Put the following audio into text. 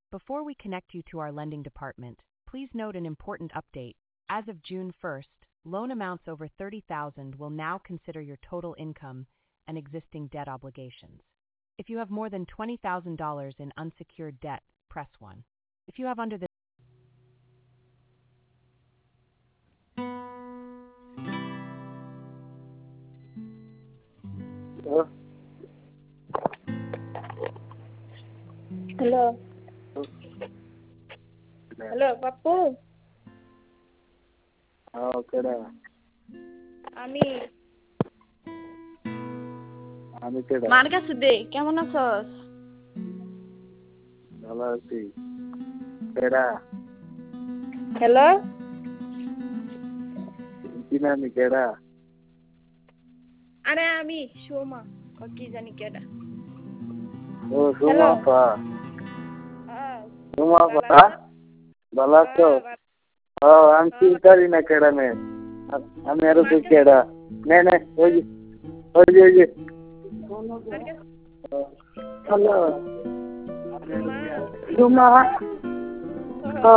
Before we connect you to our lending department, please note an important update. As of June 1st, loan amounts over $30,000 will now consider your total income and existing debt obligations. If you have more than $20,000 in unsecured debt, press 1. If you have under the Halo. Halo, Papu. কেডা আমি আমি কেডা মার কাছে দে, কেমন আছস? ভালো আছি কেডা হ্যালো, চিনা আমি কেডা আরে আমি সোমা, কি জানি কেডা। ও সুমা পা হ্যাঁ, সুমা পা ভালো আছো আমি চিন্তারি না কেডা নে আমি আরো তুই কেডা নে নে ওই হ্যালো সুমা